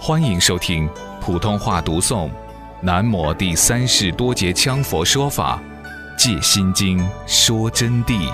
欢迎收听普通话读诵南摩第30多节腔佛说法，借心经说真谛。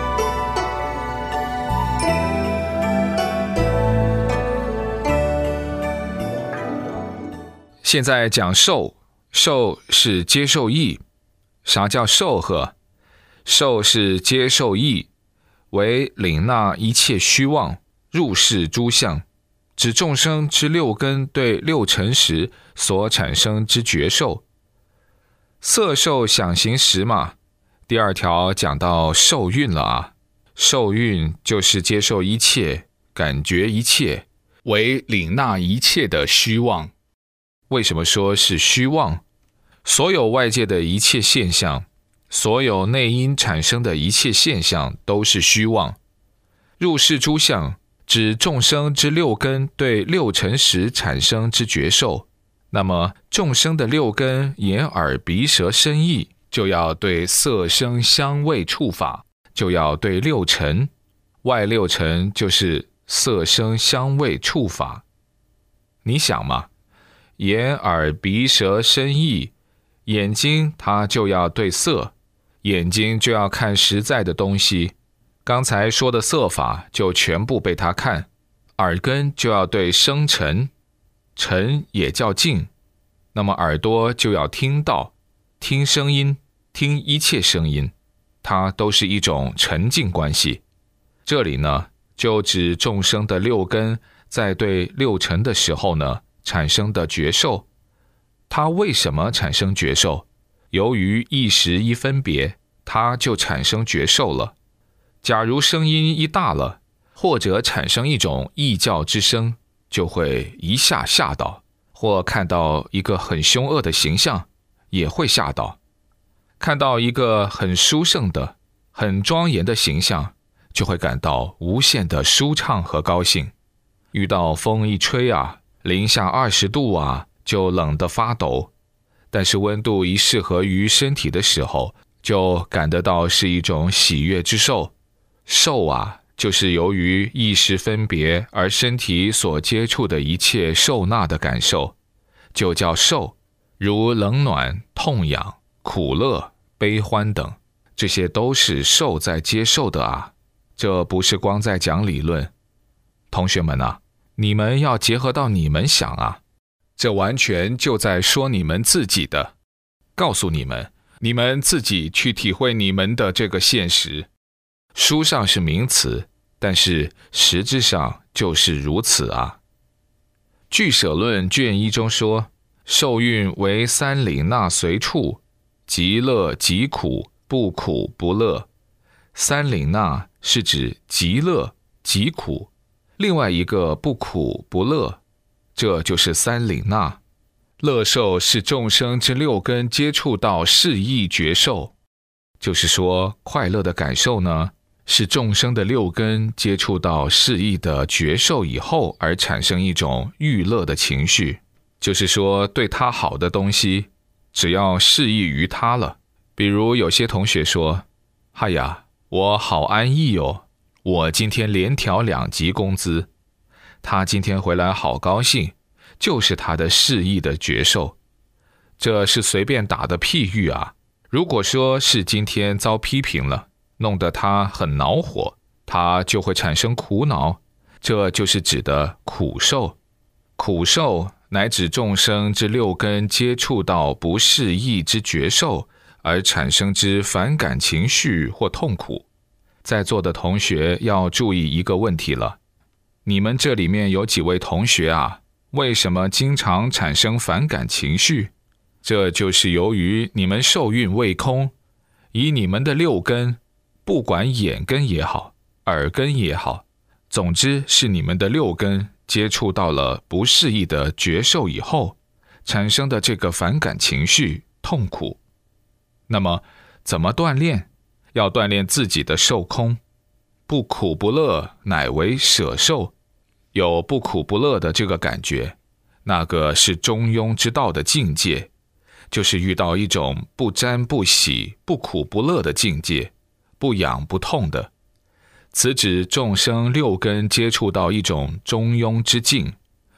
现在讲受，受是接受义。啥叫受呵？受是接受义，为领纳一切虚妄，入世诸相，指众生之六根对六尘时所产生之觉受。色受想行识嘛，第2条讲到受蕴了啊。受蕴就是接受一切，感觉一切，为领纳一切的虚妄。为什么说是虚妄？所有外界的一切现象，所有内因产生的一切现象都是虚妄。入世诸相指众生之六根对六尘时产生之觉受，那么众生的六根眼耳鼻舌身意就要对色声香味触法，就要对六尘，外六尘就是色声香味触法。你想嘛，眼耳鼻舌身意，眼睛它就要对色，眼睛就要看实在的东西，刚才说的色法就全部被它看。耳根就要对声尘，尘也叫静，那么耳朵就要听到，听声音，听一切声音，它都是一种沉静关系。这里呢，就指众生的六根在对六尘的时候呢，产生的觉受。它为什么产生觉受？由于一时一分别，它就产生觉受了。假如声音一大了，或者产生一种异教之声，就会一下吓到，或看到一个很凶恶的形象，也会吓到。看到一个很殊胜的、很庄严的形象，就会感到无限的舒畅和高兴。遇到风一吹啊，零下20度啊，就冷得发抖，但是温度一适合于身体的时候，就感得到是一种喜悦之受。受啊，就是由于意识分别而身体所接触的一切受纳的感受，就叫受。如冷暖、痛痒、苦乐、悲欢等，这些都是受在接受的啊。这不是光在讲理论。同学们啊，你们要结合到你们想啊，这完全就在说你们自己的，告诉你们，你们自己去体会你们的这个现实。书上是名词，但是实质上就是如此啊。俱舍论卷1中说，受蕴为三领纳随处，极乐极苦，不苦不乐。三领纳是指极乐极苦，另外一个不苦不乐，这就是三领纳。乐受是众生之六根接触到事意觉受，就是说快乐的感受呢，是众生的六根接触到事意的觉受以后而产生一种欲乐的情绪，就是说对他好的东西，只要适意于他了。比如有些同学说，哎呀，我好安逸哦，我今天连调2级工资，他今天回来好高兴，就是他的适意的觉受。这是随便打的譬喻啊。如果说是今天遭批评了，弄得他很恼火，他就会产生苦恼，这就是指的苦受。苦受乃指众生之六根接触到不适意之觉受而产生之反感情绪或痛苦。在座的同学要注意一个问题了，你们这里面有几位同学啊，为什么经常产生反感情绪？这就是由于你们受蕴未空，以你们的六根，不管眼根也好，耳根也好，总之是你们的六根接触到了不适意的觉受以后，产生的这个反感情绪、痛苦。那么怎么锻炼？要锻炼自己的受空。不苦不乐乃为舍受，有不苦不乐的这个感觉，那个是中庸之道的境界，就是遇到一种不沾不喜、不苦不乐的境界，不痒不痛的。此指众生六根接触到一种中庸之境，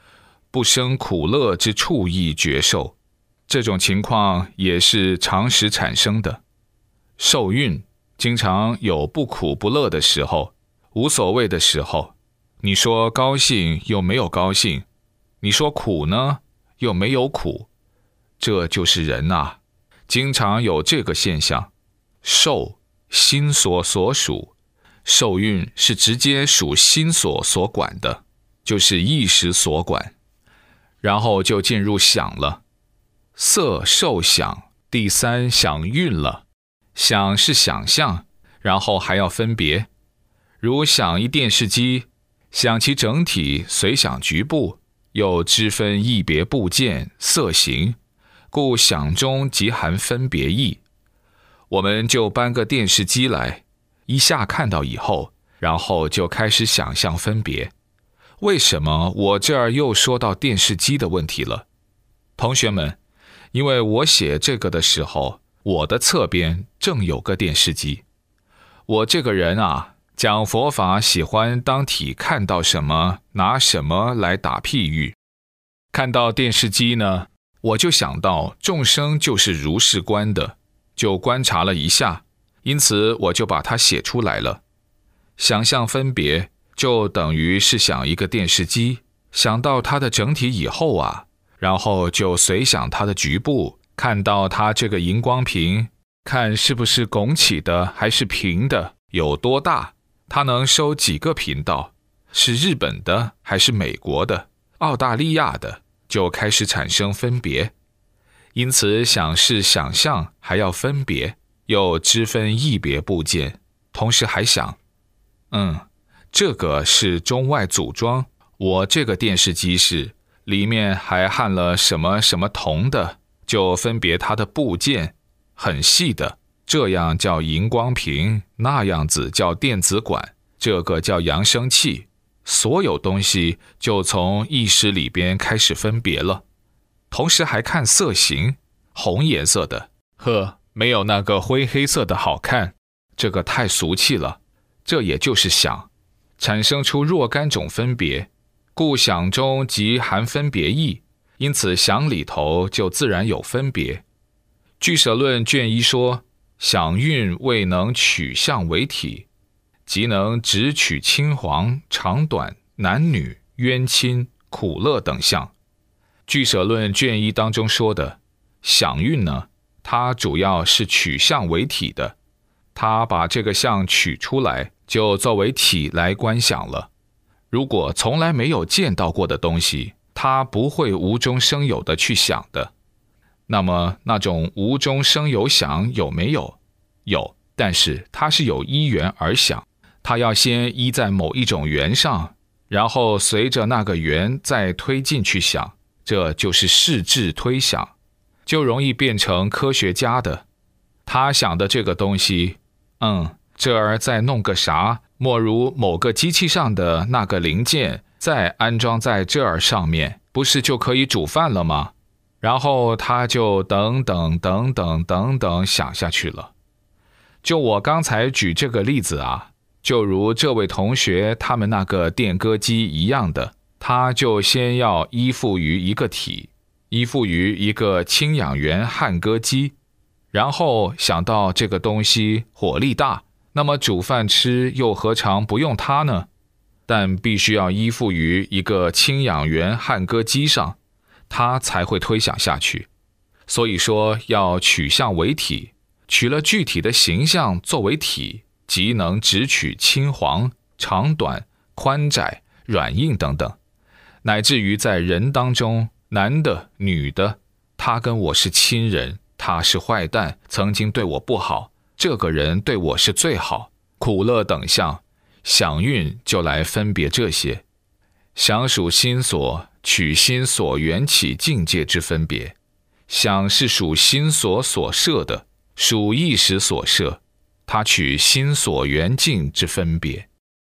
不生苦乐之处意觉受。这种情况也是常时产生的。受蕴经常有不苦不乐的时候，无所谓的时候。你说高兴又没有高兴，你说苦呢又没有苦，这就是人啊，经常有这个现象。受心所属，受蕴是直接属心所管的，就是意识所管，然后就进入想了。色受想，第三想蕴了。想是想象，然后还要分别。如想一电视机，想其整体随想局部，又知分异别部件色形，故想中即含分别意。我们就搬个电视机来，一下看到以后，然后就开始想象分别。为什么我这儿又说到电视机的问题了？同学们，因为我写这个的时候，我的侧边正有个电视机。我这个人啊，讲佛法喜欢当体看到什么拿什么来打譬喻。看到电视机呢，我就想到众生就是如是观的，就观察了一下，因此我就把它写出来了。想象分别就等于是想一个电视机，想到它的整体以后啊，然后就随想它的局部，看到它这个荧光屏，看是不是拱起的还是平的，有多大，它能收几个频道，是日本的还是美国的、澳大利亚的，就开始产生分别。因此想是想象还要分别，又知分异别部件，同时还想，这个是中外组装，我这个电视机是里面还焊了什么什么铜的，就分别它的部件，很细的，这样叫荧光屏，那样子叫电子管，这个叫扬声器，所有东西就从意识里边开始分别了。同时还看色型，红颜色的，没有那个灰黑色的好看，这个太俗气了，这也就是想，产生出若干种分别，故想中即含分别意，因此想里头就自然有分别。俱舍论卷1说，想蕴未能取相为体，即能只取青黄、长短、男女、冤亲、苦乐等相。俱舍论卷1当中说的想蕴呢，它主要是取相为体的，它把这个相取出来，就作为体来观想了。如果从来没有见到过的东西，它不会无中生有的去想的。那么那种无中生有想有没有？有，但是它是有依缘而想，它要先依在某一种缘上，然后随着那个缘再推进去想，这就是视智推想，就容易变成科学家的。他想的这个东西，这儿再弄个啥，莫如某个机器上的那个零件再安装在这儿上面，不是就可以煮饭了吗？然后他就等等想下去了。就我刚才举这个例子啊，就如这位同学他们那个电歌机一样的，他就先要依附于一个体，依附于一个氢氧源焊歌机，然后想到这个东西火力大，那么煮饭吃又何尝不用它呢？但必须要依附于一个氢氧源焊歌机上，它才会推想下去。所以说要取相为体，取了具体的形象作为体，即能只取青黄、长短、宽窄、软硬等等，乃至于在人当中，男的、女的，他跟我是亲人，他是坏蛋，曾经对我不好，这个人对我是最好，苦乐等相，想蕴就来分别这些。想属心所，取心所缘起境界之分别。想是属心所所摄的，属意识所摄，它取心所缘境之分别。